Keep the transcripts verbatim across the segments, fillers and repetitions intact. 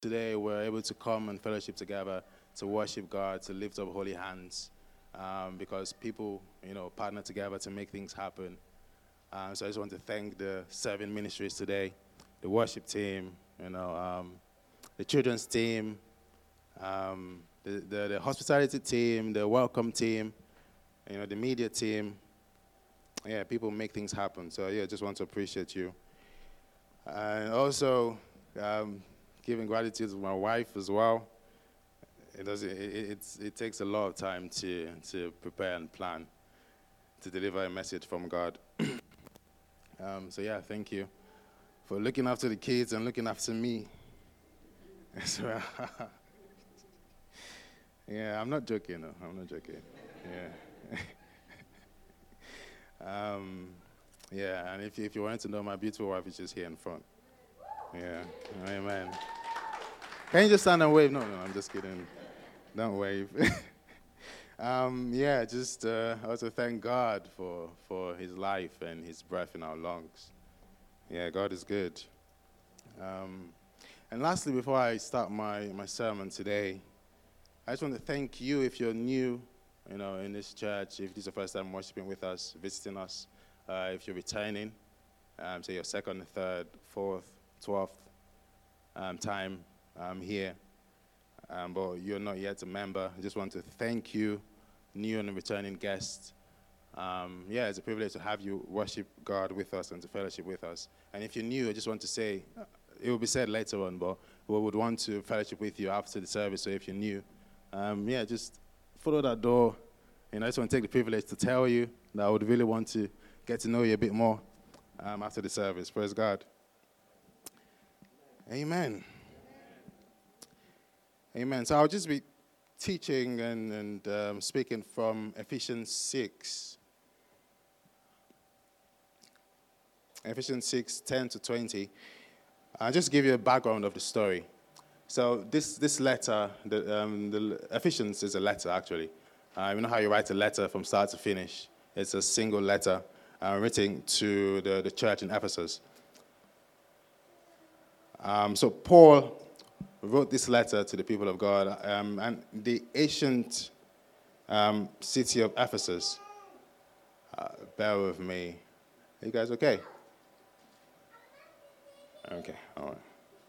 Today we're able to come and fellowship together to worship God, to lift up holy hands, um, because people, you know, partner together to make things happen. Um, so I just want to thank the serving ministries today, the worship team, you know, um, the children's team, um, the, the the hospitality team, the welcome team, you know, the media team. Yeah, people make things happen. So yeah, just want to appreciate you, and also. Um, Giving gratitude to my wife as well. It does. It, it, it's, it takes a lot of time to to prepare and plan to deliver a message from God. um, so yeah, thank you for looking after the kids and looking after me as well. Yeah, I'm not joking. No, I'm not joking. Yeah. um, yeah, and if if you wanted to know, my beautiful wife is just here in front. Yeah, amen. Can you just stand and wave? No, no, I'm just kidding. Don't wave. um, yeah, just uh, also thank God for, for his life and his breath in our lungs. Yeah, God is good. Um, and lastly, before I start my, my sermon today, I just want to thank you if you're new, you know, in this church, if this is the first time worshiping with us, visiting us, uh, if you're returning, um, say your second, third, fourth, twelfth um, time um, here, um, but you're not yet a member. I just want to thank you, new and returning guests. Um, yeah, it's a privilege to have you worship God with us and to fellowship with us. And if you're new, I just want to say, it will be said later on, but we would want to fellowship with you after the service. So if you're new, um, yeah, just follow that door. And I just want to take the privilege to tell you that I would really want to get to know you a bit more um, after the service. Praise God. Amen. Amen. So I'll just be teaching and, and um, speaking from Ephesians six. Ephesians six, ten to twenty. I'll just give you a background of the story. So this this letter, the, um, the Ephesians is a letter actually. Uh, you know how you write a letter from start to finish? It's a single letter uh, written to the, the church in Ephesus. Um, so Paul wrote this letter to the people of God, um, and the ancient um, city of Ephesus. Uh, bear with me. Are you guys okay? Okay, all right.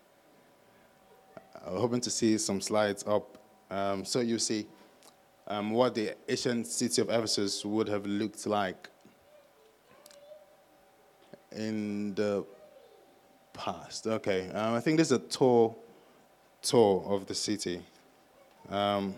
I'm hoping to see some slides up. Um, so you see um, what the ancient city of Ephesus would have looked like in the past. Okay, um, I think this is a tour tour of the city. Um,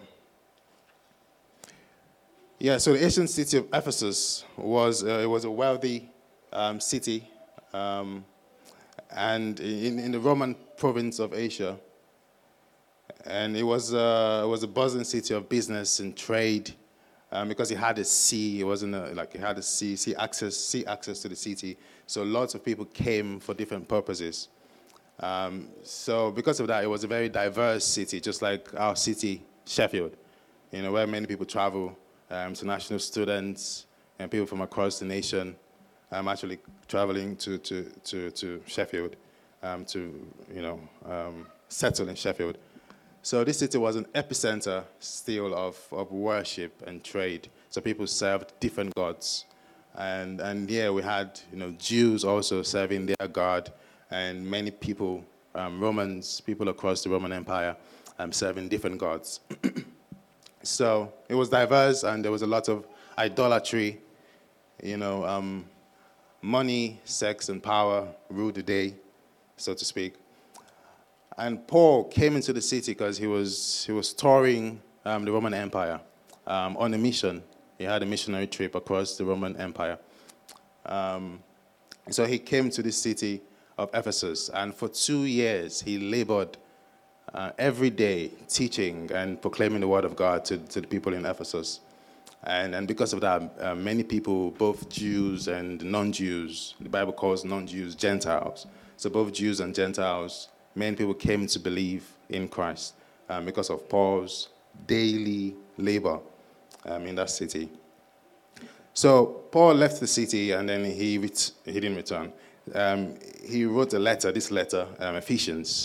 yeah, so the ancient city of Ephesus was uh, it was a wealthy um, city, um, and in, in the Roman province of Asia, and it was uh, it was a buzzing city of business and trade, um, because it had a sea. It wasn't a, like it had a sea sea access sea access to the city. So lots of people came for different purposes. Um, so because of that, it was a very diverse city, just like our city, Sheffield, you know, where many people travel, um, international students and people from across the nation, um, actually traveling to, to, to, to Sheffield, um, to, you know, um, settle in Sheffield. So this city was an epicenter still of, of worship and trade. So people served different gods. And and yeah, we had, you know, Jews also serving their God, and many people, um, Romans, people across the Roman Empire, um, serving different gods. So it was diverse, and there was a lot of idolatry, you know, um, money, sex, and power ruled the day, so to speak. And Paul came into the city because he was he was touring um, the Roman Empire um, on a mission. He had a missionary trip across the Roman Empire. Um, so he came to this city of Ephesus, and for two years he labored uh, every day teaching and proclaiming the word of God to, to the people in Ephesus. And, and because of that, uh, many people, both Jews and non-Jews, the Bible calls non-Jews Gentiles. So both Jews and Gentiles, many people came to believe in Christ um, because of Paul's daily labor um, in that city. So Paul left the city, and then he ret- he didn't return. Um, he wrote a letter, this letter, um, Ephesians,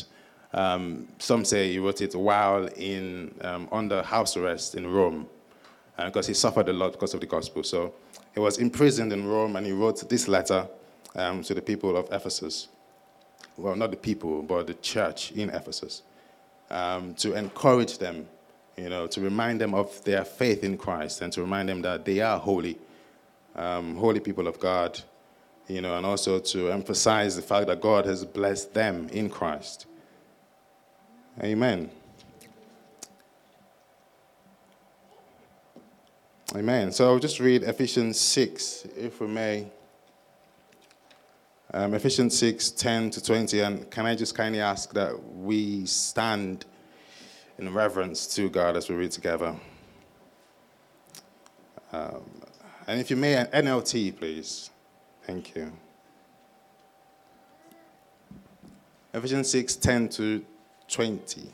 Um, some say he wrote it while in um, under house arrest in Rome, because uh, he suffered a lot because of the gospel. So he was imprisoned in Rome, and he wrote this letter um, to the people of Ephesus. Well, not the people, but the church in Ephesus, um, to encourage them, you know, to remind them of their faith in Christ, and to remind them that they are holy, um, holy people of God, you know, and also to emphasize the fact that God has blessed them in Christ. Amen. Amen. So I'll just read Ephesians six, if we may. Um, Ephesians six, ten to twenty. And can I just kindly ask that we stand in reverence to God as we read together? Um, and if you may, an N L T, please. Thank you. Ephesians six, ten to twenty.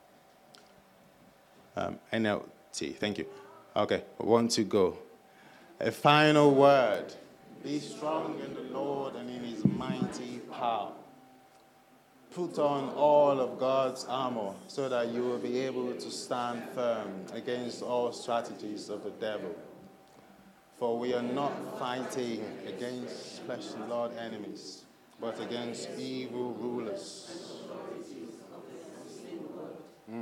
Um, N L T, thank you. Okay, one to go. A final word. Be strong in the Lord and in his mighty power. Put on all of God's armor so that you will be able to stand firm against all strategies of the devil. For we are not fighting against flesh and blood enemies, but against evil rulers. Mm.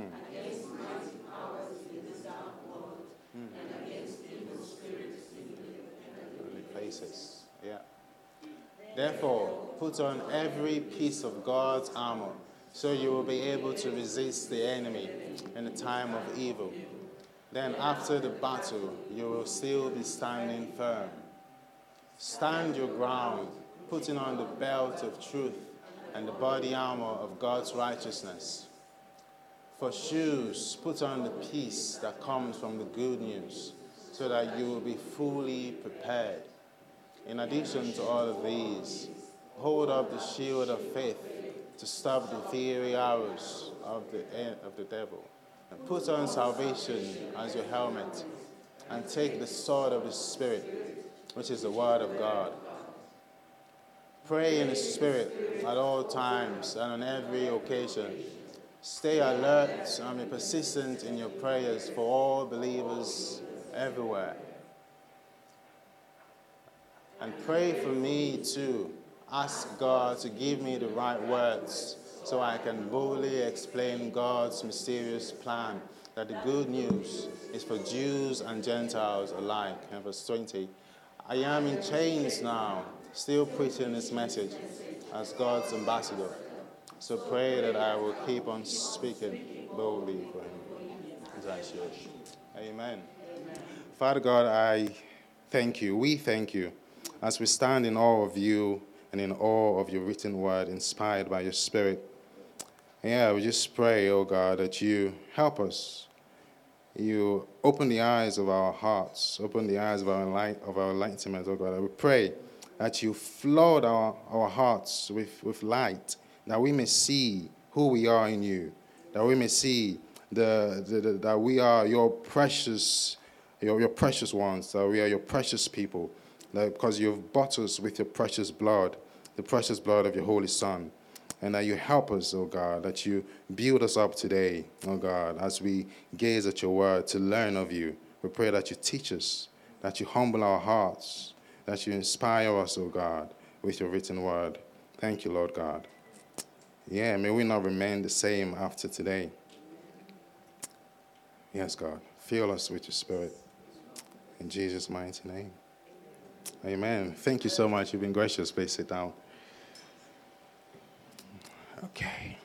Places. Yeah. Therefore, put on every piece of God's armor, so you will be able to resist the enemy in the time of evil. Then after the battle, you will still be standing firm. Stand your ground, putting on the belt of truth and the body armor of God's righteousness. For shoes, put on the peace that comes from the good news, so that you will be fully prepared. In addition to all of these, hold up the shield of faith to stop the fiery arrows of the of the devil. And put on salvation as your helmet, and take the sword of the Spirit, which is the word of God. Pray in the Spirit at all times and on every occasion. Stay alert and be persistent in your prayers for all believers everywhere. And pray for me too. Ask God to give me the right words so I can boldly explain God's mysterious plan, that the good news is for Jews and Gentiles alike. And verse twenty, I am in chains now, still preaching this message as God's ambassador. So pray that I will keep on speaking boldly for him as I should. Amen. Father God, I thank you. We thank you as we stand in awe of you and in awe of your written word, inspired by your Spirit. Yeah, we just pray, oh God, that you help us. You open the eyes of our hearts, open the eyes of our light, of our enlightenment, oh God. We pray that you flood our, our hearts with, with light, that we may see who we are in you, that we may see the, the, the that we are your precious, your, your precious ones, that we are your precious people, that because you've bought us with your precious blood, the precious blood of your Holy Son, and that you help us, oh God, that you build us up today, oh God, as we gaze at your word to learn of you. We pray that you teach us, that you humble our hearts, that you inspire us, oh God, with your written word. Thank you, Lord God. Yeah, may we not remain the same after today. Yes, God, fill us with your Spirit. In Jesus' mighty name. Amen. Thank you so much. You've been gracious. Please sit down. Okay.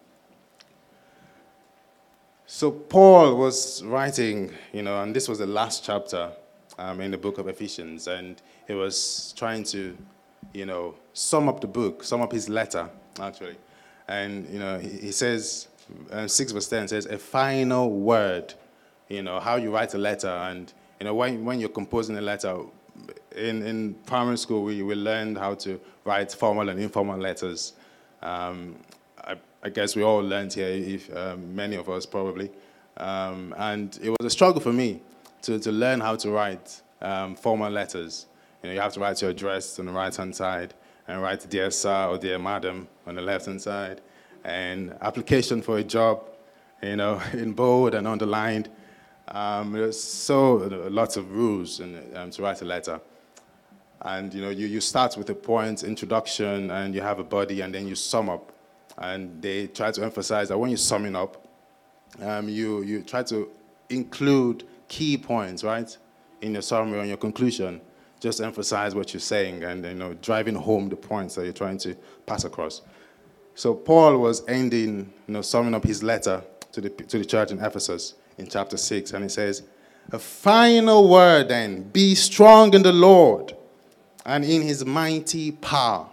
So Paul was writing, you know, and this was the last chapter um, in the book of Ephesians, and he was trying to, you know, sum up the book, sum up his letter, actually. And, you know, he, he says, uh, six verse ten says, a final word, you know, how you write a letter. And, you know, when, when you're composing a letter, in, in primary school, we, we learned how to write formal and informal letters. Um, I, I guess we all learned here, if, um, many of us probably. Um, and it was a struggle for me to, to learn how to write um, formal letters. You know, you have to write your address on the right-hand side and write Dear Sir or Dear Madam on the left-hand side. and application for a job, you know, in bold and underlined. Um, there's so lots of rules in, um, to write a letter. And, you know, you, you start with a point, introduction, and you have a body, and then you sum up. And they try to emphasize that when you're summing up, um, you, you try to include key points, right, in your summary or in your conclusion. Just emphasize what you're saying and, you know, driving home the points that you're trying to pass across. So Paul was ending, you know, summing up his letter to the, to the church in Ephesus in chapter six, and he says, a final word then, be strong in the Lord and in his mighty power.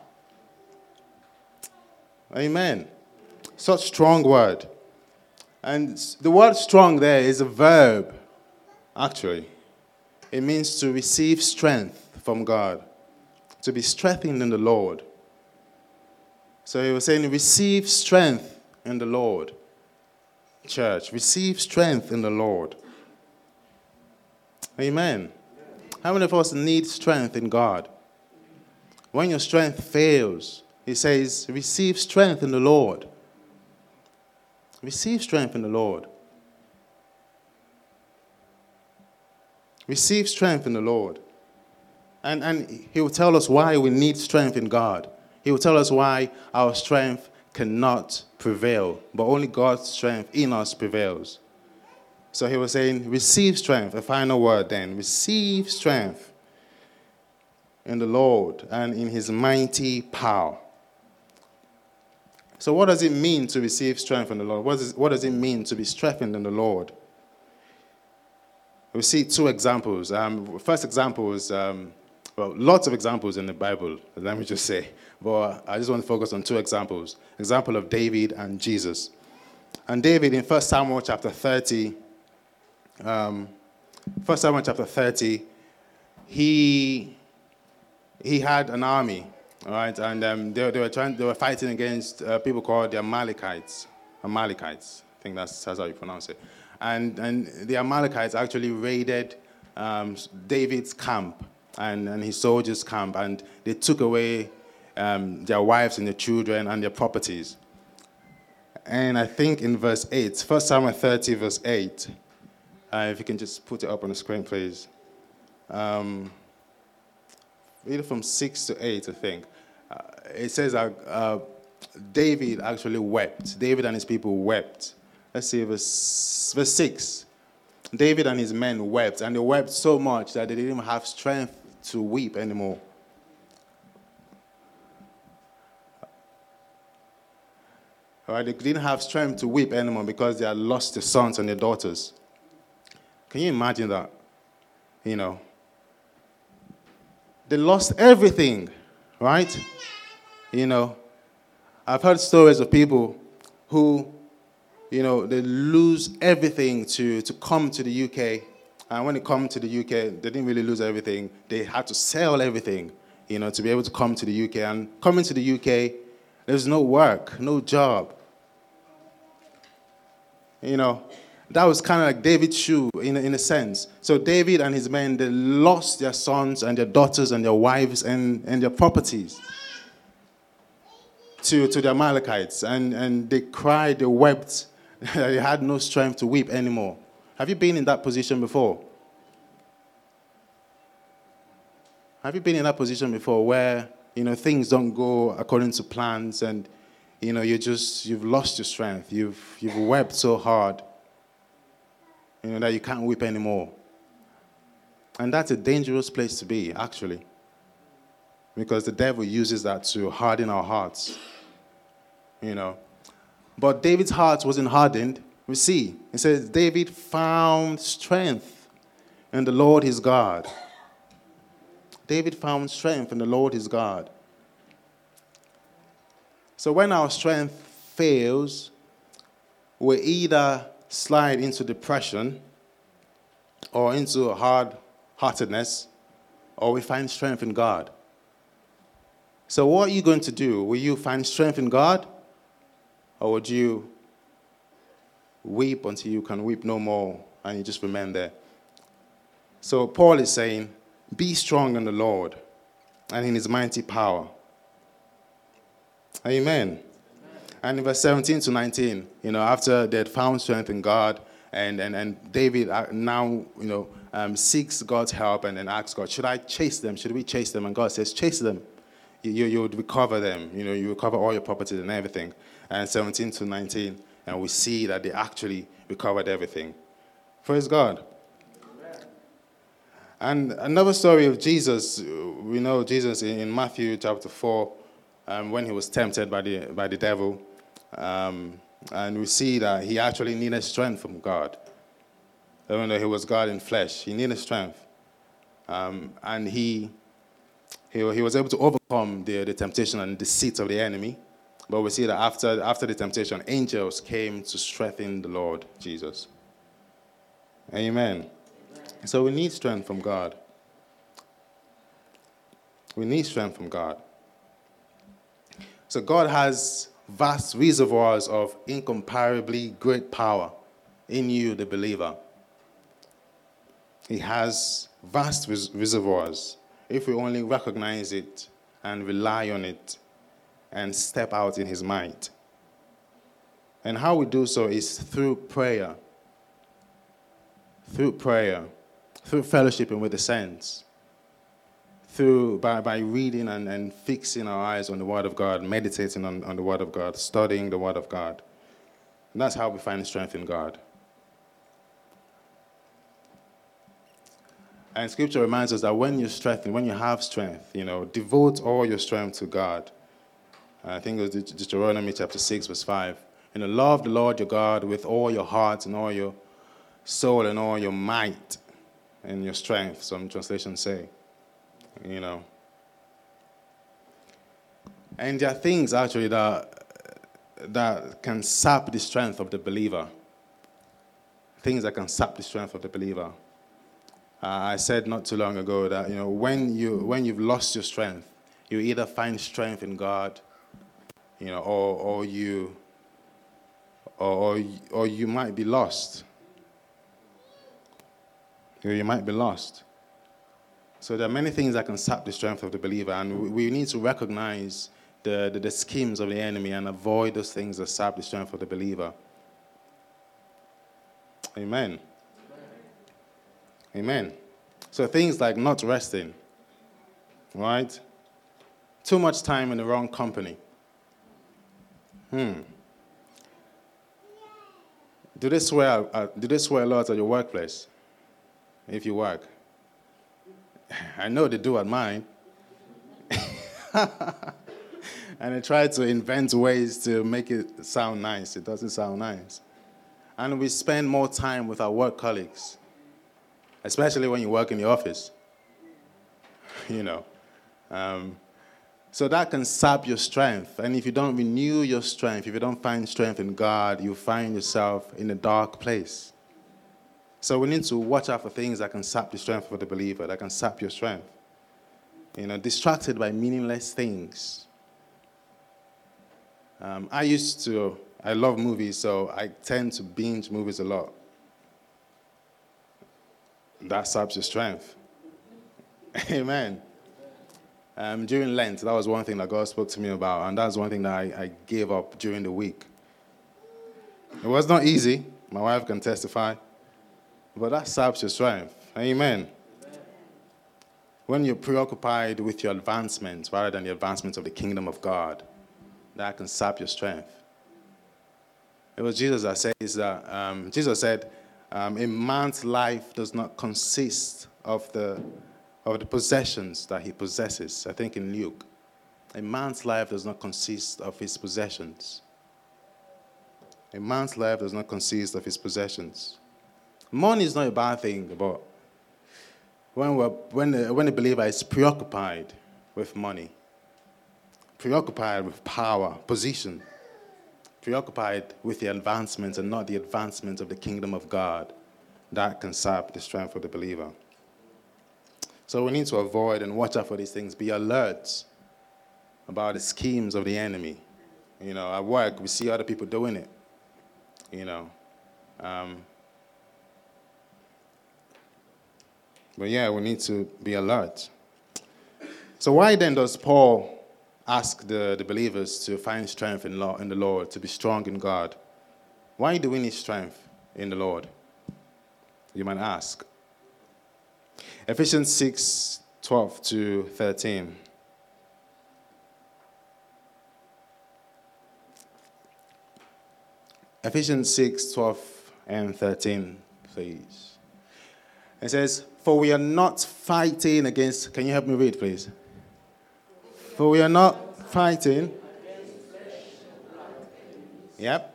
Amen. Such strong word. And the word strong there is a verb, actually. It means to receive strength from God, to be strengthened in the Lord. So he was saying, receive strength in the Lord. Church, receive strength in the Lord. Amen. How many of us need strength in God? When your strength fails, he says, receive strength in the Lord. Receive strength in the Lord. Receive strength in the Lord. And, and he will tell us why we need strength in God. He will tell us why our strength cannot prevail, but only God's strength in us prevails. So he was saying, receive strength, a final word then. Receive strength in the Lord and in his mighty power. So what does it mean to receive strength in the Lord? What does, what does it mean to be strengthened in the Lord? We see two examples. Um, first example is, um, well, lots of examples in the Bible, let me just say. But I just want to focus on two examples. Example of David and Jesus. And David in First Samuel chapter thirty, um, First Samuel chapter thirty, he, he had an army, all right? And um, they, they, were trying, they were fighting against uh, people called the Amalekites. Amalekites, I think that's, that's how you pronounce it. And, and the Amalekites actually raided um, David's camp and, and his soldiers' camp, and they took away um, their wives and their children and their properties. And I think in verse eight, First Samuel thirty, verse eight, uh, if you can just put it up on the screen, please. Um, read it from six to eight, I think. Uh, it says that uh, David actually wept. David and his people wept. Let's see, verse, verse six. David and his men wept, and they wept so much that they didn't even have strength to weep anymore. All right, they didn't have strength to weep anymore because they had lost their sons and their daughters. Can you imagine that? You know, they lost everything, right? You know, I've heard stories of people who, you know, they lose everything to, to come to the U K. And when they come to the U K, they didn't really lose everything. They had to sell everything, you know, to be able to come to the U K. And coming to the U K, there's no work, no job. You know, that was kind of like David's shoe in, in a sense. So David and his men, they lost their sons and their daughters and their wives and, and their properties to, to the Amalekites. And, and they cried, they wept. They had no strength to weep anymore. Have you been in that position before? Have you been in that position before where, you know, things don't go according to plans and, you know, you just, you've lost your strength. You've, you've wept so hard, you know, that you can't weep anymore. And that's a dangerous place to be, actually, because the devil uses that to harden our hearts, you know. But David's heart wasn't hardened. We see, it says, David found strength in the Lord his God. David found strength in the Lord his God. So when our strength fails, we either slide into depression or into hard-heartedness, or we find strength in God. So what are you going to do? Will you find strength in God? Or would you weep until you can weep no more and you just remain there? So Paul is saying, be strong in the Lord and in his mighty power. Amen. Amen. And in verse seventeen to nineteen, you know, after they had found strength in God, and, and, and David now, you know, um, seeks God's help and then asks God, should I chase them? Should we chase them? And God says, chase them. You, you, you would recover them. You know, you recover all your properties and everything. And seventeen to nineteen, and we see that they actually recovered everything. Praise God. And another story of Jesus, we know Jesus in Matthew chapter four, um, when he was tempted by the by the devil, um, and we see that he actually needed strength from God. Even though he was God in flesh, he needed strength, um, and he, he he was able to overcome the, the temptation and deceit of the enemy. But we see that after after the temptation, angels came to strengthen the Lord Jesus. Amen. So we need strength from God. We need strength from God. So God has vast reservoirs of incomparably great power in you, the believer. He has vast res- reservoirs if we only recognize it and rely on it and step out in his might. And how we do so is through prayer. Through prayer. Through fellowshipping with the saints, through by, by reading and, and fixing our eyes on the Word of God, meditating on, on the Word of God, studying the Word of God. And that's how we find strength in God. And Scripture reminds us that when you're strengthened, when you have strength, you know, devote all your strength to God. I think it was Deuteronomy chapter six, verse five. You know, love the Lord your God with all your heart and all your soul and all your might. And your strength, some translations say, you know. And there are things actually that that can sap the strength of the believer. Things that can sap the strength of the believer. Uh, I said not too long ago that, you know, when you when you've lost your strength, you either find strength in God, you know, or or you or or, or you might be lost. You might be lost. So there are many things that can sap the strength of the believer, and we need to recognize the, the, the schemes of the enemy and avoid those things that sap the strength of the believer. Amen. Amen. So things like not resting, right? Too much time in the wrong company. Hmm. Do they swear? Uh, do they swear a lot at your workplace? If you work. I know they do at mine. And they try to invent ways to make it sound nice. It doesn't sound nice. And we spend more time with our work colleagues, especially when you work in the office. You know. Um, so that can sap your strength. And if you don't renew your strength, if you don't find strength in God, you find yourself in a dark place. So we need to watch out for things that can sap the strength of the believer, that can sap your strength. You know, distracted by meaningless things. Um, I used to, I love movies, so I tend to binge movies a lot. That saps your strength. Amen. Um, during Lent, that was one thing that God spoke to me about, and that's one thing that I, I gave up during the week. It was not easy. My wife can testify. But that saps your strength. Amen. Amen. When you're preoccupied with your advancement rather than the advancement of the kingdom of God, that can sap your strength. It was Jesus that says that, um, Jesus said, um, a man's life does not consist of the, of the possessions that he possesses. I think in Luke. A man's life does not consist of his possessions. A man's life does not consist of his possessions. Money is not a bad thing, but when, we're, when, the, when the believer is preoccupied with money, preoccupied with power, position, preoccupied with the advancement and not the advancement of the kingdom of God, that can sap the strength of the believer. So we need to avoid and watch out for these things. Be alert about the schemes of the enemy. You know, at work, we see other people doing it. You know. Um, But yeah, we need to be alert. So why then does Paul ask the, the believers to find strength in, law, in the Lord, to be strong in God. Why do we need strength in the Lord? You might ask. Ephesians six, twelve to thirteen. Ephesians six, twelve and thirteen, please. It says, for we are not fighting against, can you help me read, please? For we are not fighting. Yep.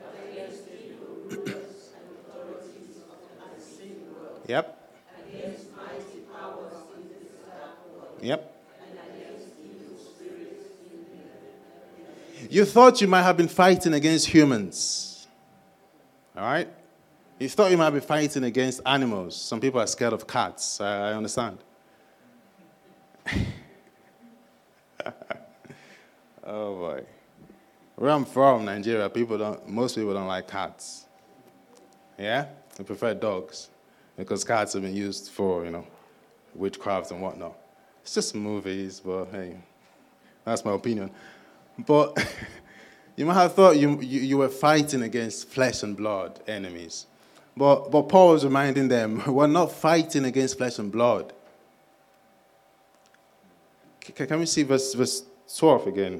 Yep. Yep. You thought you might have been fighting against humans. All right? You thought you might be fighting against animals. Some people are scared of cats. I, I understand. Oh boy. Where I'm from, Nigeria, people don't. Most people don't like cats. Yeah, they prefer dogs because cats have been used for, you know, witchcraft and whatnot. It's just movies, but hey, that's my opinion. But you might have thought you, you you were fighting against flesh and blood enemies, but but Paul was reminding them we're not fighting against flesh and blood. Can, can we see verse verse twelve again?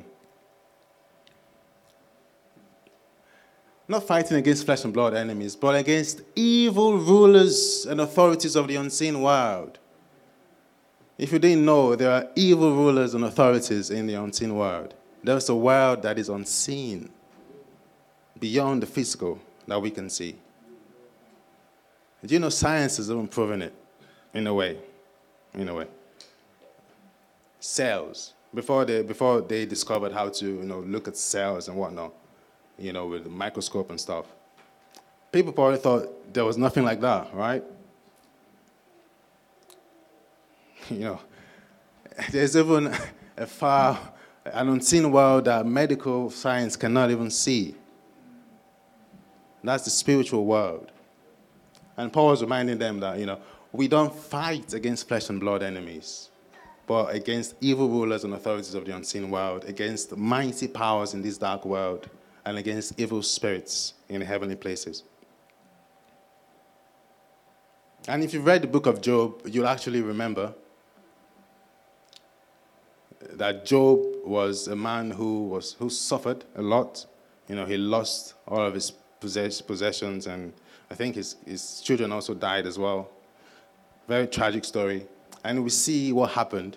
Not fighting against flesh and blood enemies, but against evil rulers and authorities of the unseen world. If you didn't know, there are evil rulers and authorities in the unseen world. There's a world that is unseen, beyond the physical that we can see. Do you know science is even proving it, in a way, in a way. Cells. Before they before they discovered how to, you know, look at cells and whatnot, you know, with the microscope and stuff. People probably thought there was nothing like that, right? You know, there's even a far, an unseen world that medical science cannot even see. That's the spiritual world. And Paul was reminding them that, you know, we don't fight against flesh and blood enemies, but against evil rulers and authorities of the unseen world, against mighty powers in this dark world, and against evil spirits in the heavenly places. And if you've read the book of Job, you'll actually remember that Job was a man who was who suffered a lot. You know, he lost all of his possess, possessions, and I think his, his children also died as well. Very tragic story. And we see what happened.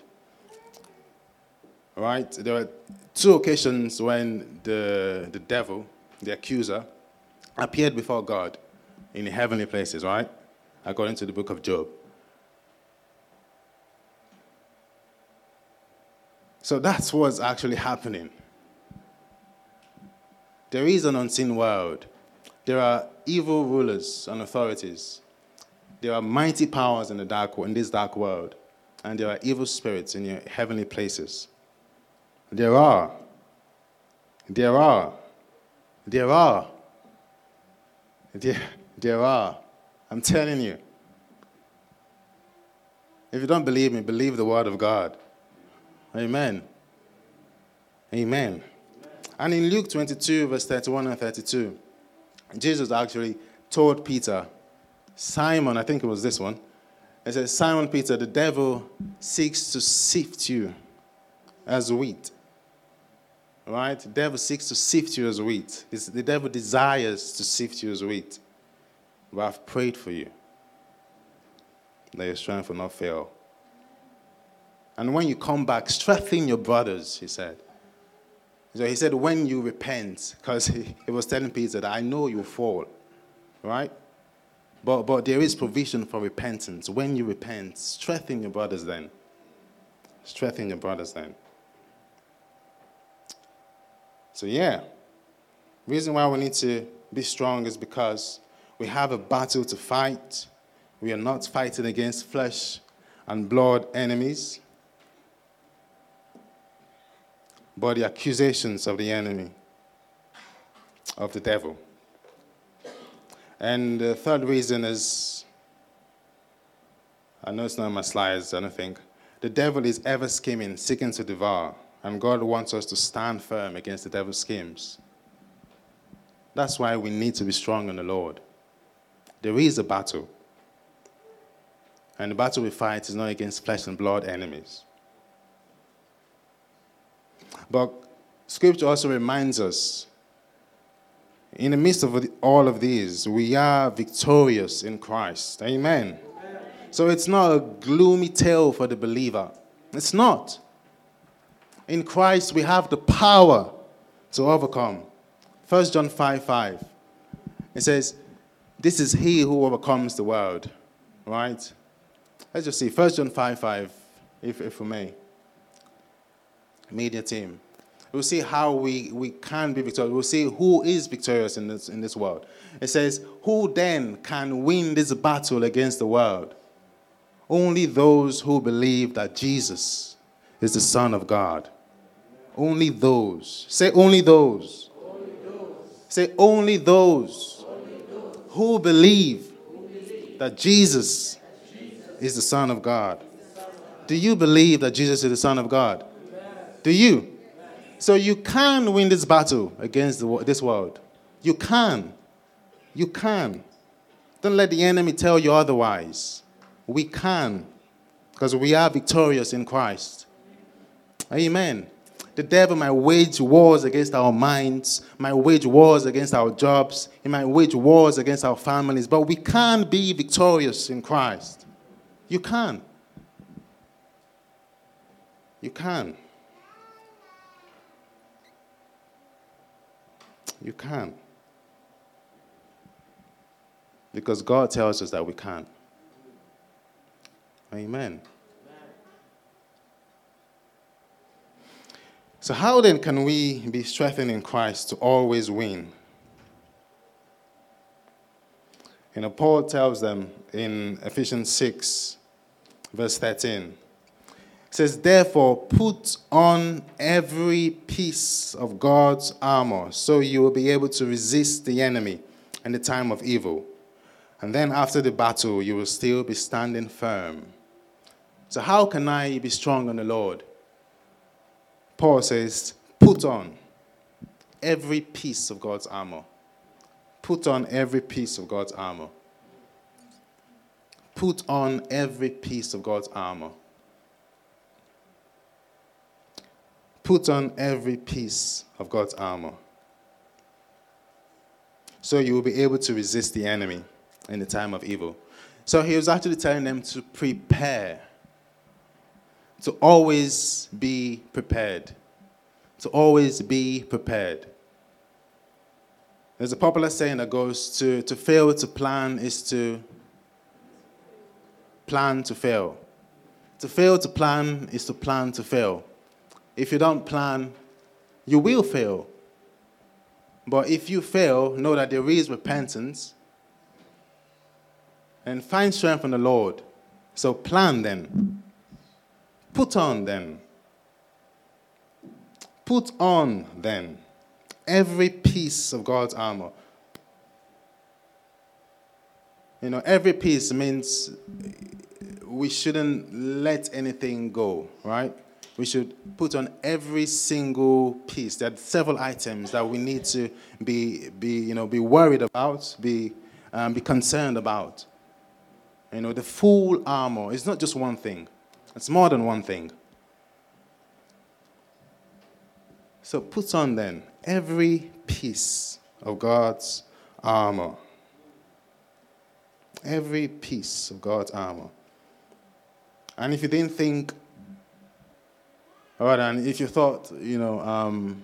Right? There were two occasions when the, the devil, the accuser, appeared before God in the heavenly places, right? According to the book of Job. So that's what's actually happening. There is an unseen world. There are evil rulers and authorities. There are mighty powers in the dark in this dark world. And there are evil spirits in your heavenly places. There are. There are. There are. There, there are. I'm telling you. If you don't believe me, believe the word of God. Amen. Amen. And in Luke twenty-two, verse thirty-one and thirty-two, Jesus actually told Peter, Simon, I think it was this one, it says, Simon Peter, the devil seeks to sift you as wheat. Right? The devil seeks to sift you as wheat. The devil desires to sift you as wheat. But I've prayed for you that your strength will not fail. And when you come back, strengthen your brothers, he said. So he said, when you repent, because he, he was telling Peter that I know you'll fall, right? But, but there is provision for repentance. When you repent, strengthen your brothers then. Strengthen your brothers then. So yeah, reason why we need to be strong is because we have a battle to fight. We are not fighting against flesh and blood enemies, but the accusations of the enemy, of the devil. And the third reason is, I know it's not on my slides, I don't think, the devil is ever scheming, seeking to devour. And God wants us to stand firm against the devil's schemes. That's why we need to be strong in the Lord. There is a battle. And the battle we fight is not against flesh and blood enemies. But Scripture also reminds us, in the midst of all of these, we are victorious in Christ. Amen. Amen. So it's not a gloomy tale for the believer. It's not. In Christ, we have the power to overcome. First John five five. It says, this is he who overcomes the world. Right? Let's just see. First John five five, if, if we may. Media team. We'll see how we, we can be victorious. We'll see who is victorious in this, in this world. It says, who then can win this battle against the world? Only those who believe that Jesus is the Son of God. Only those. Say only those. Only those. Say only those, only those. Who, believe who believe that Jesus, that Jesus is the Son of God. Do you believe that Jesus is the Son of God? Yes. Do you? So you can win this battle against the, this world. You can. You can. Don't let the enemy tell you otherwise. We can. Because we are victorious in Christ. Amen. The devil might wage wars against our minds, might wage wars against our jobs, he might wage wars against our families, but we can be victorious in Christ. You can. You can. You can. Because God tells us that we can. Amen. So how then can we be strengthened in Christ to always win? You know, Paul tells them in Ephesians six, verse thirteen. It says, therefore, put on every piece of God's armor so you will be able to resist the enemy in the time of evil. And then after the battle, you will still be standing firm. So how can I be strong in the Lord? Paul says, put on every piece of God's armor. Put on every piece of God's armor. Put on every piece of God's armor. Put on every piece of God's armor. So you will be able to resist the enemy in the time of evil. So he was actually telling them to prepare. To always be prepared. To always be prepared. There's a popular saying that goes, to, to fail to plan is to plan to fail. To fail to plan is to plan to fail. If you don't plan, you will fail. But if you fail, know that there is repentance. And find strength in the Lord. So plan then. Put on then. Put on then every piece of God's armor. You know, every piece means we shouldn't let anything go, right? We should put on every single piece. There are several items that we need to be, be you know, be worried about, be, um, be concerned about. You know, the full armor is not just one thing. It's more than one thing. So put on then every piece of God's armor. Every piece of God's armor. And if you didn't think, all right, and if you thought, you know, um,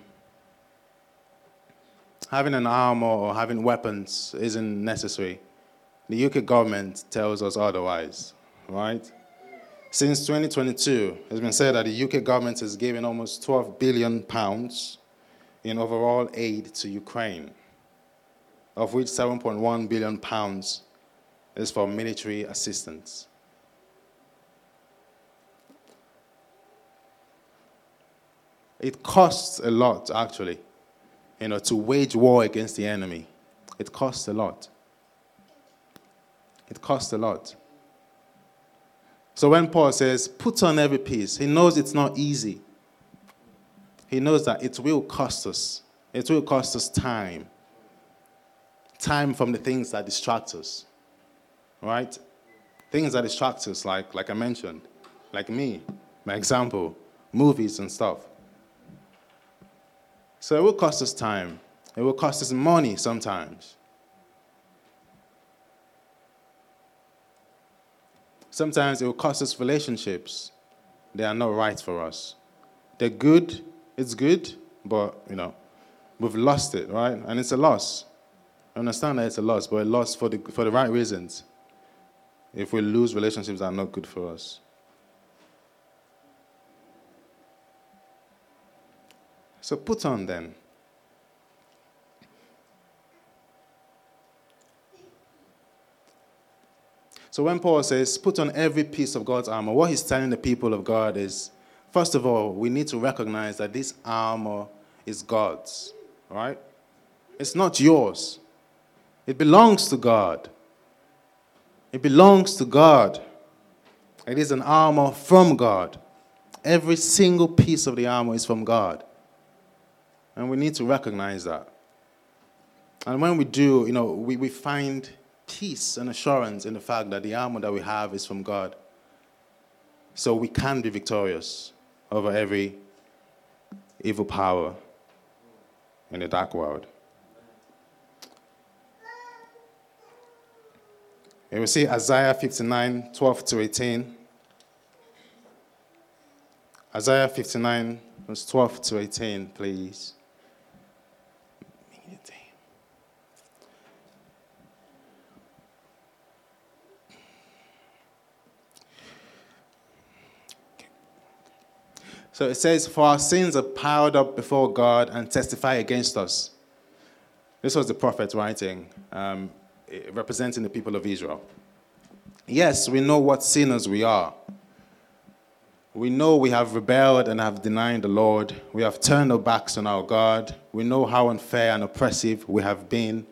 having an armor or having weapons isn't necessary, the U K government tells us otherwise, right? Since twenty twenty-two, it's been said that the U K government has given almost twelve billion pounds in overall aid to Ukraine, of which seven point one billion pounds is for military assistance. It costs a lot, actually, you know, to wage war against the enemy. It costs a lot. It costs a lot. So when Paul says, put on every piece, he knows it's not easy. He knows that it will cost us. It will cost us time. Time from the things that distract us. Right? Things that distract us, like, like I mentioned. Like me, my example, movies and stuff. So it will cost us time. It will cost us money sometimes. Sometimes it will cost us relationships. They are not right for us. They're good, it's good, but, you know, we've lost it, right? And it's a loss. I understand that it's a loss, but a loss for the, for the right reasons. If we lose relationships that are not good for us. So put on then. So when Paul says, put on every piece of God's armor, what he's telling the people of God is, first of all, we need to recognize that this armor is God's, right? It's not yours. It belongs to God. It belongs to God. It is an armor from God. Every single piece of the armor is from God. And we need to recognize that. And when we do, you know, we, we find peace and assurance in the fact that the armor that we have is from God. So we can be victorious over every evil power in the dark world. And we see Isaiah fifty-nine, twelve to eighteen. Isaiah fifty-nine, verse twelve to eighteen, please. So it says, for our sins are piled up before God and testify against us. This was the prophet writing, um, representing the people of Israel. Yes, we know what sinners we are. We know we have rebelled and have denied the Lord. We have turned our backs on our God. We know how unfair and oppressive we have been,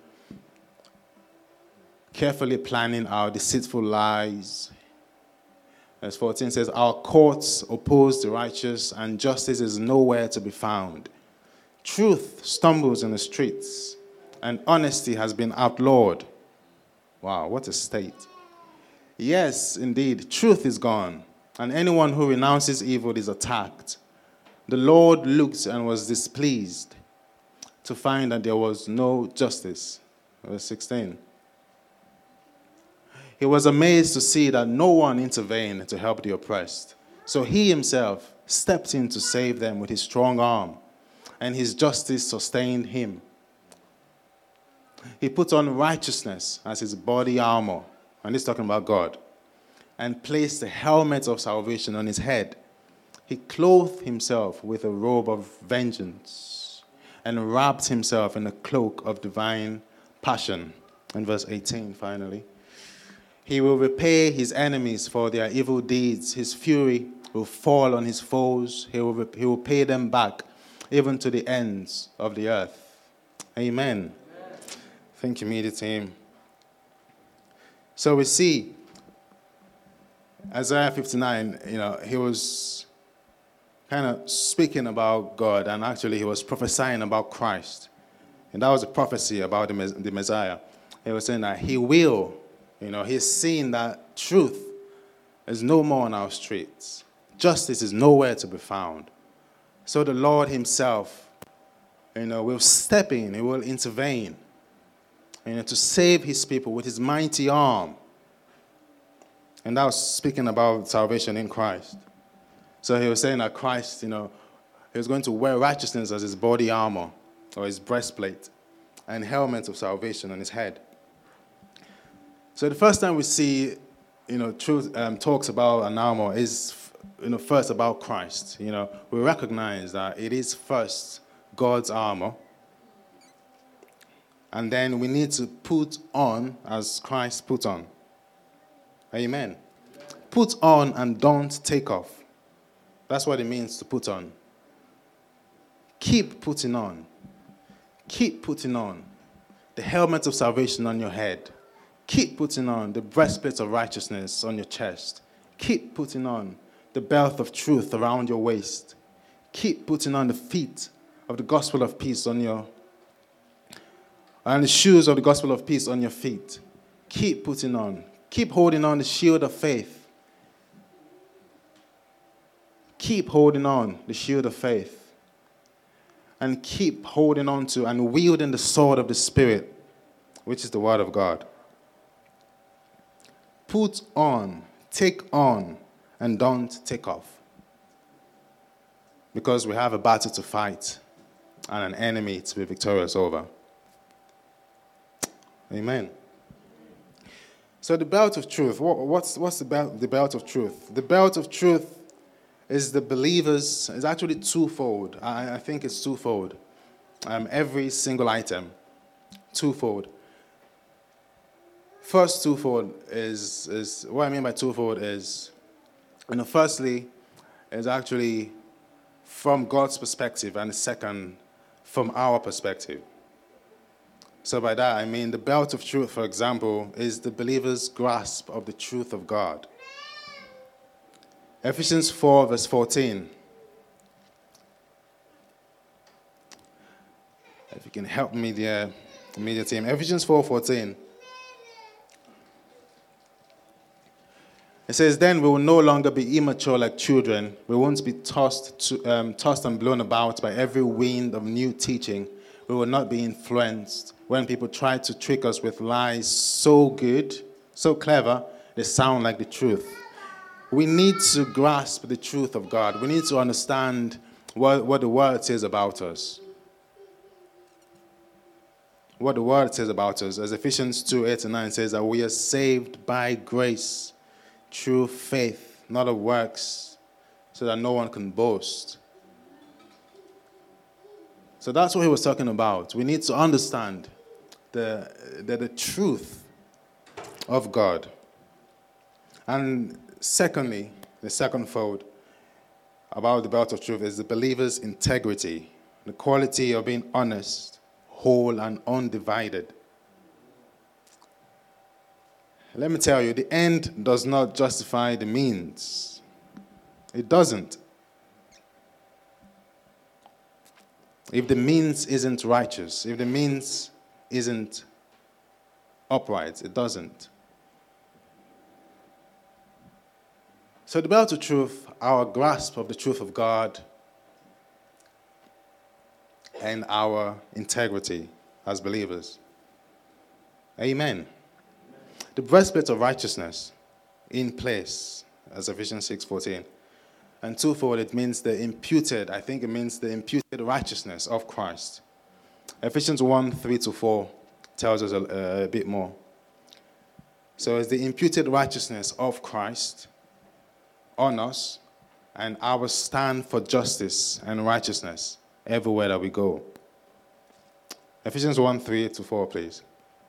carefully planning our deceitful lies. Verse fourteen says, our courts oppose the righteous, and justice is nowhere to be found. Truth stumbles in the streets, and honesty has been outlawed. Wow, what a state. Yes, indeed, truth is gone, and anyone who renounces evil is attacked. The Lord looked and was displeased to find that there was no justice. Verse sixteen. He was amazed to see that no one intervened to help the oppressed. So he himself stepped in to save them with his strong arm, and his justice sustained him. He put on righteousness as his body armor, and he's talking about God, and placed the helmet of salvation on his head. He clothed himself with a robe of vengeance and wrapped himself in a cloak of divine passion. In verse eighteen, finally. He will repay his enemies for their evil deeds. His fury will fall on his foes. He will, he will pay them back, even to the ends of the earth. Amen. Amen. Thank you, media team. So we see Isaiah fifty-nine, you know, he was kind of speaking about God, and actually he was prophesying about Christ. And that was a prophecy about the, the Messiah. He was saying that he will, you know, he's seen that truth is no more on our streets. Justice is nowhere to be found. So the Lord himself, you know, will step in, he will intervene, you know, to save his people with his mighty arm. And that was speaking about salvation in Christ. So he was saying that Christ, you know, he was going to wear righteousness as his body armor, or his breastplate, and helmet of salvation on his head. So the first time we see, you know, truth um, talks about an armor is, you know, first about Christ. You know, we recognize that it is first God's armor, and then we need to put on as Christ put on. Amen. Put on and don't take off. That's what it means to put on. Keep putting on. Keep putting on the helmet of salvation on your head. Keep putting on the breastplate of righteousness on your chest. Keep putting on the belt of truth around your waist. Keep putting on the feet of the gospel of peace on your, and the shoes of the gospel of peace on your feet. Keep putting on. Keep holding on the shield of faith. Keep holding on the shield of faith. And keep holding on to and wielding the sword of the Spirit, which is the word of God. Put on, take on, and don't take off. Because we have a battle to fight and an enemy to be victorious over. Amen. So the belt of truth, what, what's, what's the, belt, the belt of truth? The belt of truth is the believers, is actually twofold. I, I think it's twofold. Um, every single item, twofold. First twofold is, is, what I mean by twofold is, you know, firstly, is actually from God's perspective, and the second, from our perspective. So by that, I mean the belt of truth, for example, is the believer's grasp of the truth of God. Ephesians four, verse fourteen. If you can help me there, the media team. Ephesians four, fourteen. It says, then we will no longer be immature like children. We won't be tossed, to, um, tossed and blown about by every wind of new teaching. We will not be influenced when people try to trick us with lies so good, so clever, they sound like the truth. We need to grasp the truth of God. We need to understand what, what the Word says about us. What the Word says about us. As Ephesians two, eight and nine says that we are saved by grace, through faith, not of works, so that no one can boast. So that's what he was talking about. We need to understand the, the, the truth of God. And secondly, the second fold about the belt of truth is the believer's integrity, the quality of being honest, whole, and undivided. Let me tell you, the end does not justify the means. It doesn't. If the means isn't righteous, if the means isn't upright, it doesn't. So the belt of truth, our grasp of the truth of God, and our integrity as believers. Amen. The breastplate of righteousness in place, as Ephesians six fourteen. And twofold, it means the imputed, I think it means the imputed righteousness of Christ. Ephesians one, three to four tells us a, a bit more. So it's the imputed righteousness of Christ on us and our stand for justice and righteousness everywhere that we go. Ephesians one, three to four, please.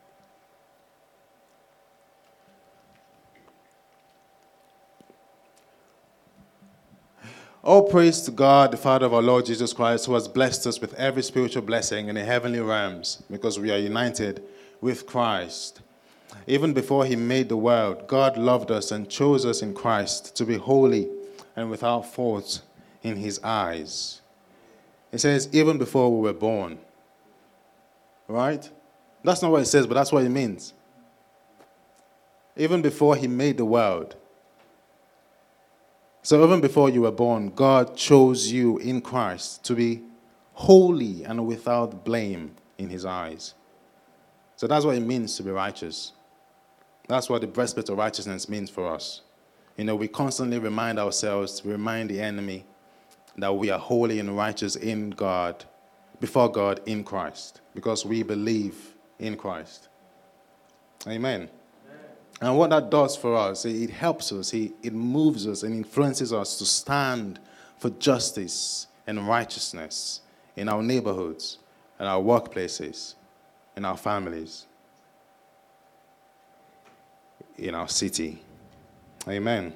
All praise to God, the Father of our Lord Jesus Christ, who has blessed us with every spiritual blessing in the heavenly realms, because we are united with Christ. Even before he made the world, God loved us and chose us in Christ to be holy and without fault in his eyes. It says, even before we were born. Right? That's not what it says, but that's what it means. Even before he made the world. So even before you were born, God chose you in Christ to be holy and without blame in his eyes. So that's what it means to be righteous. That's what the breastplate of righteousness means for us. You know, we constantly remind ourselves, remind the enemy that we are holy and righteous in God, before God in Christ, because we believe in Christ. Amen. And what that does for us, it helps us, it moves us and influences us to stand for justice and righteousness in our neighborhoods, in our workplaces, in our families, in our city. Amen.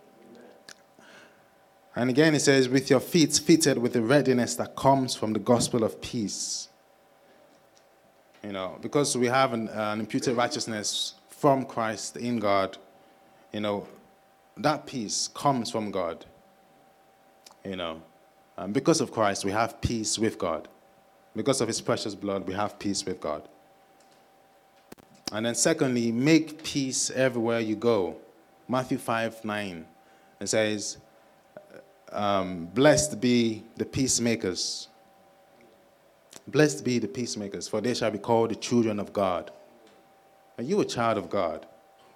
And again it says, with your feet fitted with the readiness that comes from the gospel of peace. You know, because we have an, an imputed righteousness from Christ in God, you know, that peace comes from God, you know. Um, because of Christ, we have peace with God. Because of his precious blood, we have peace with God. And then secondly, make peace everywhere you go. Matthew five nine. It says, um, blessed be the peacemakers. Blessed be the peacemakers, for they shall be called the children of God. Are you a child of God?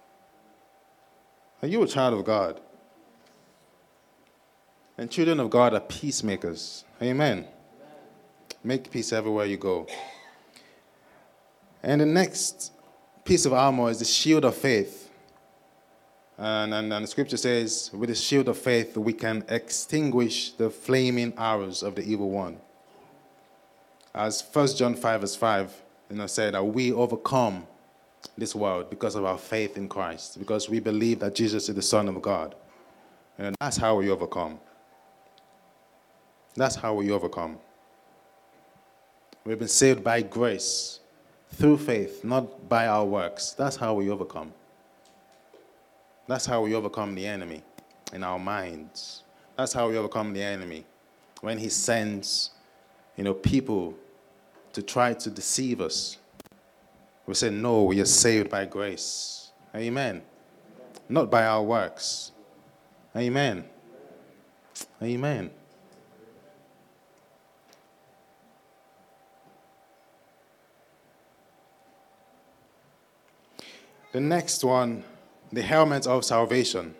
Are you a child of God? And children of God are peacemakers. Amen. Make peace everywhere you go. And the next piece of armor is the shield of faith. And, and, and the scripture says, with the shield of faith, we can extinguish the flaming arrows of the evil one. As First John five verse five, you know, said that we overcome this world because of our faith in Christ, because we believe that Jesus is the Son of God. And that's how we overcome. That's how we overcome. We've been saved by grace, through faith, not by our works. That's how we overcome. That's how we overcome the enemy in our minds. That's how we overcome the enemy when he sends, you know, people to try to deceive us. We say, no, we are saved by grace. Amen. Not by our works. Amen. Amen. The next one, the helmet of salvation.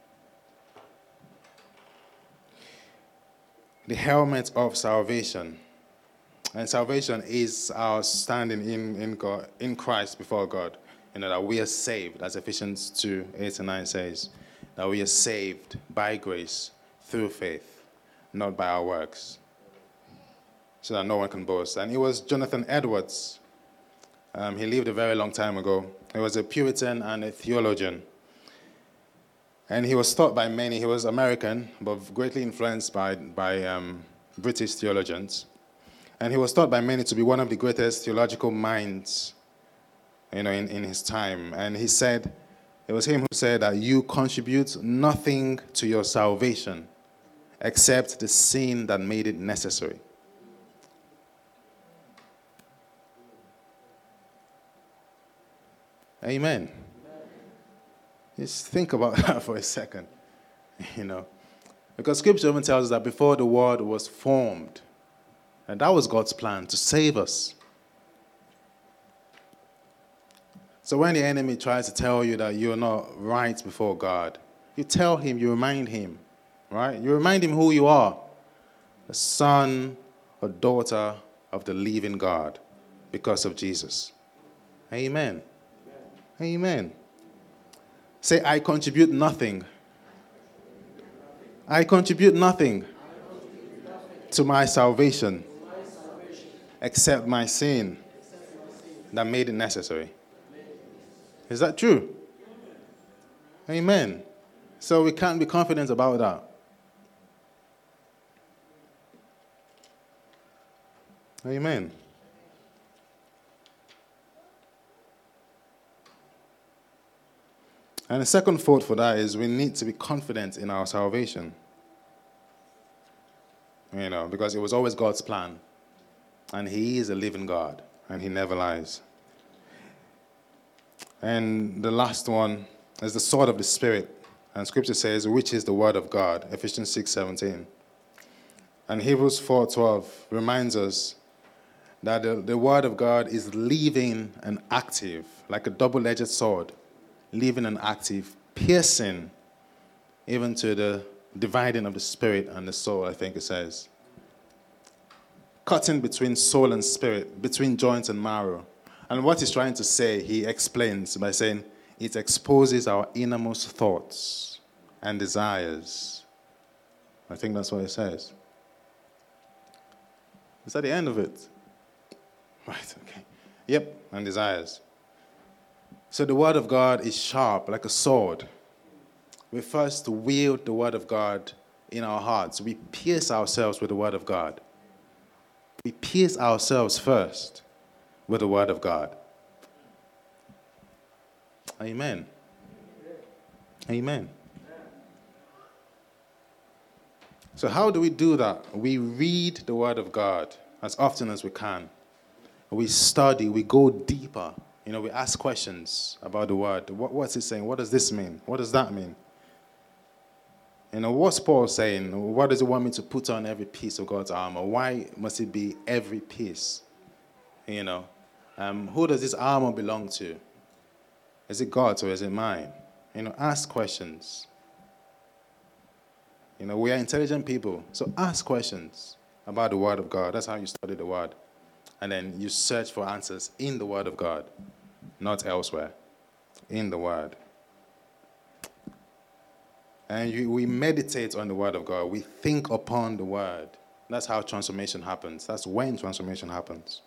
The helmet of salvation. And salvation is our standing in, in God, in Christ before God. You know, that we are saved, as Ephesians two, eight and nine says, that we are saved by grace through faith, not by our works, so that no one can boast. And it was Jonathan Edwards. Um, he lived a very long time ago. He was a Puritan and a theologian. And he was taught by many. He was American, but greatly influenced by, by um, British theologians. And he was taught by many to be one of the greatest theological minds, you know, in, in his time. And he said, it was him who said that you contribute nothing to your salvation except the sin that made it necessary. Amen. Just think about that for a second, you know. Because Scripture even tells us that before the world was formed, and that was God's plan, to save us. So when the enemy tries to tell you that you're not right before God, you tell him, you remind him, right? You remind him who you are, the son or daughter of the living God because of Jesus. Amen. Amen. Say, I contribute nothing. I contribute nothing to my salvation except my sin that made it necessary. Is that true? Amen. So we can't be confident about that. Amen. And the second thought for that is we need to be confident in our salvation. You know, because it was always God's plan. And he is a living God, and he never lies. And the last one is the sword of the Spirit. And Scripture says, which is the word of God, Ephesians six seventeen. And Hebrews four twelve reminds us that the, the word of God is living and active, like a double-edged sword, living and active, piercing even to the dividing of the spirit and the soul, I think it says. Cutting between soul and spirit, between joints and marrow. And what he's trying to say, he explains by saying, it exposes our innermost thoughts and desires. I think that's what it says. Is that the end of it? Right, okay. Yep, and desires. So the word of God is sharp, like a sword. We first wield the word of God in our hearts. We pierce ourselves with the word of God. We pierce ourselves first with the word of God. Amen. Amen. So how do we do that? We read the Word of God as often as we can. We study, we go deeper. You know, we ask questions about the Word. What, what's it saying? What does this mean? What does that mean? You know, what's Paul saying? What does he want me to put on every piece of God's armor? Why must it be every piece? You know, um, who does this armor belong to? Is it God's or is it mine? You know, ask questions. You know, we are intelligent people, so ask questions about the Word of God. That's how you study the Word. And then you search for answers in the Word of God, not elsewhere, in the Word. And you, we meditate on the Word of God. We think upon the Word. That's how transformation happens. That's when transformation happens.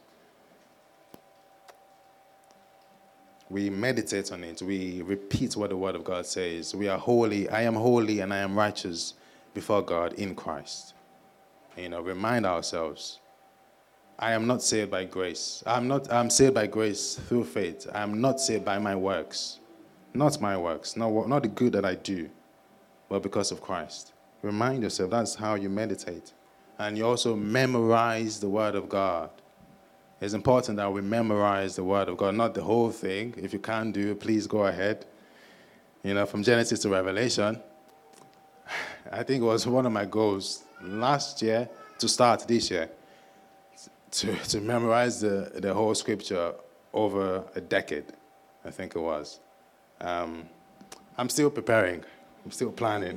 We meditate on it. We repeat what the Word of God says. We are holy. I am holy and I am righteous before God in Christ. You know, remind ourselves, I am not saved by grace. I'm not, I'm saved by grace through faith. I am not saved by my works. Not my works. Not, not the good that I do, but because of Christ. Remind yourself, that's how you meditate. And you also memorize the Word of God. It's important that we memorize the Word of God, not the whole thing. If you can't do it, please go ahead. You know, from Genesis to Revelation. I think it was one of my goals last year to start this year, to, to memorize the, the whole scripture over a decade, I think it was. Um, I'm still preparing. I'm still planning.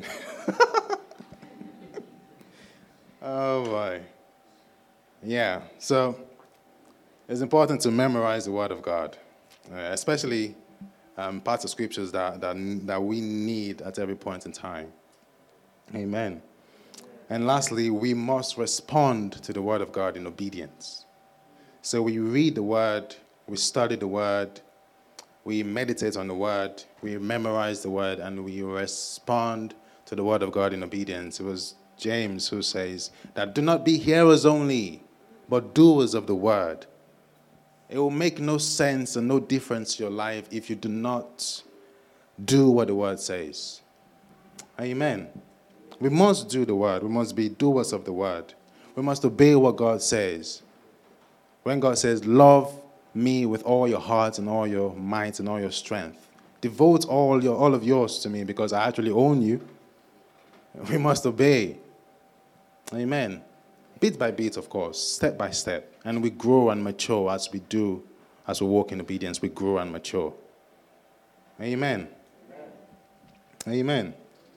Oh, boy. Yeah, so it's important to memorize the Word of God, uh, especially um, parts of scriptures that, that, that we need at every point in time. Amen. And lastly, we must respond to the Word of God in obedience. So we read the Word, we study the Word, we meditate on the Word, we memorize the Word, and we respond to the Word of God in obedience. It was James who says that do not be hearers only, but doers of the Word. It will make no sense and no difference to your life if you do not do what the Word says. Amen. We must do the Word. We must be doers of the Word. We must obey what God says. When God says, love me with all your heart and all your might and all your strength, devote all your all of yours to me because I actually own you, we must obey. Amen. Bit by bit, of course, step by step. And we grow and mature as we do, as we walk in obedience, we grow and mature. Amen. Amen. Amen.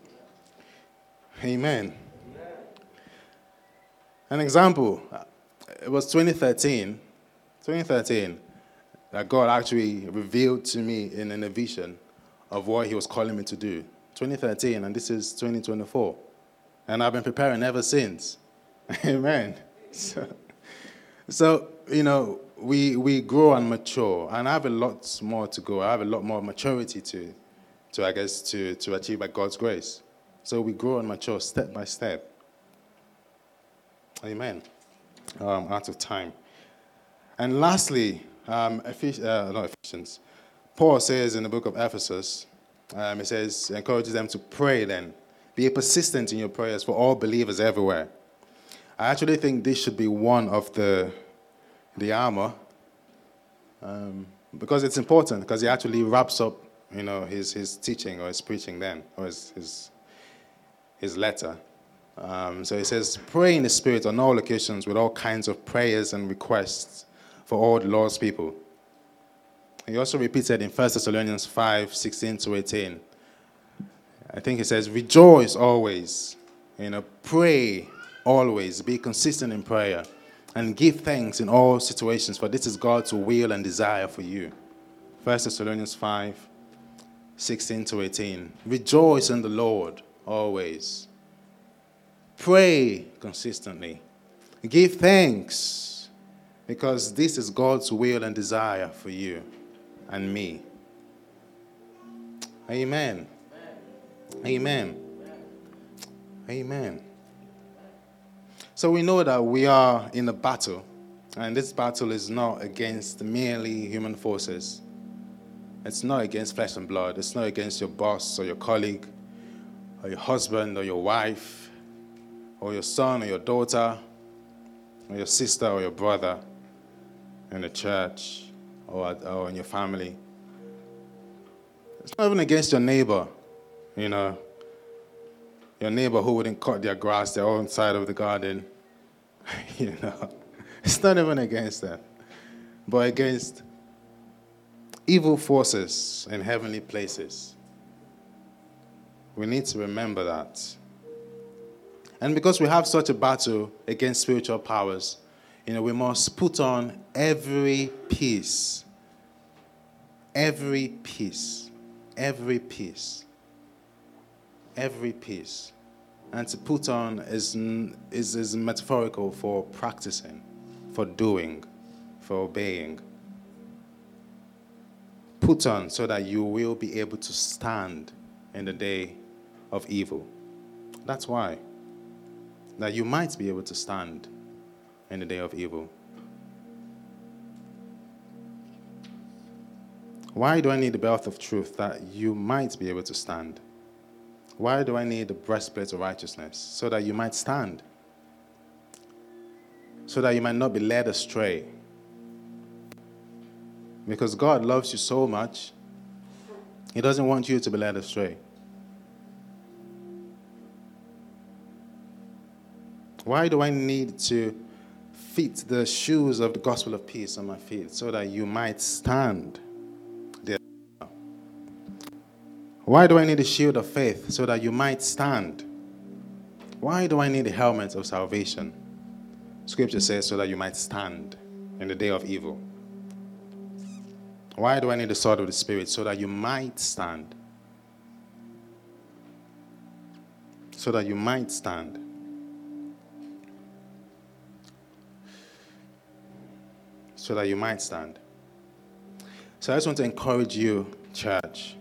Amen. An example, it was twenty thirteen, twenty thirteen, that God actually revealed to me in, in a vision of what he was calling me to do. twenty thirteen, and this is twenty twenty-four. And I've been preparing ever since. Amen. So, so, you know, we we grow and mature, and I have a lot more to go. I have a lot more maturity to, to I guess, to, to achieve by God's grace. So we grow and mature step by step. Amen. Um, out of time. And lastly, um, Ephes- uh, not Ephesians, Paul says in the book of Ephesus, um, he says, he encourages them to pray then. Be persistent in your prayers for all believers everywhere. I actually think this should be one of the, the armor, um, because it's important, because he actually wraps up, you know, his, his teaching or his preaching then, or his, his his letter. Um, so he says, pray in the Spirit on all occasions with all kinds of prayers and requests for all the Lord's people. He also repeated in First Thessalonians five, sixteen to eighteen. I think he says, rejoice always, you know, pray always, be consistent in prayer, and give thanks in all situations, for this is God's will and desire for you. First Thessalonians five, sixteen to eighteen. Rejoice in the Lord always. Pray consistently. Give thanks, because this is God's will and desire for you and me. Amen. Amen. Amen. So we know that we are in a battle, and this battle is not against merely human forces. It's not against flesh and blood. It's not against your boss or your colleague or your husband or your wife or your son or your daughter or your sister or your brother in the church or, or in your family. It's not even against your neighbor, you know, your neighbor who wouldn't cut their grass their own side of the garden, you know. It's not even against that, but against evil forces in heavenly places. We need to remember that. And because we have such a battle against spiritual powers, you know, we must put on every piece, every piece, every piece, every piece. And to put on is, is, is metaphorical for practicing, for doing, for obeying. Put on so that you will be able to stand in the day of evil. That's why. That you might be able to stand in the day of evil. Why do I need the belt of truth? That you might be able to stand. Why do I need the breastplate of righteousness? So that you might stand. So that you might not be led astray. Because God loves you so much, He doesn't want you to be led astray. Why do I need to fit the shoes of the gospel of peace on my feet? So that you might stand there. Why do I need the shield of faith? So that you might stand. Why do I need the helmet of salvation? Scripture says so that you might stand in the day of evil. Why do I need the sword of the Spirit? So that you might stand. So that you might stand. So that you might stand. So I just want to encourage you, church.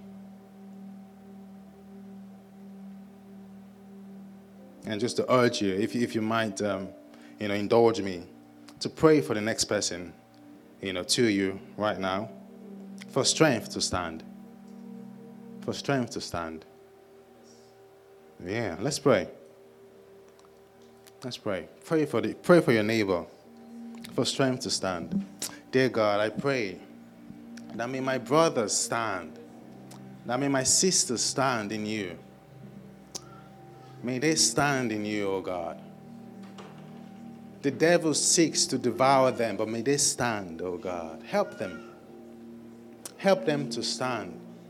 And just to urge you, if, if you might, um, you know, indulge me, to pray for the next person, you know, to you right now. For strength to stand. For strength to stand. Yeah, let's pray. Let's pray. Pray for the pray for your neighbor. For strength to stand. Dear God, I pray that may my brothers stand. That may my sisters stand in you. May they stand in you, O God. The devil seeks to devour them, but may they stand, O God. Help them. Help them to stand.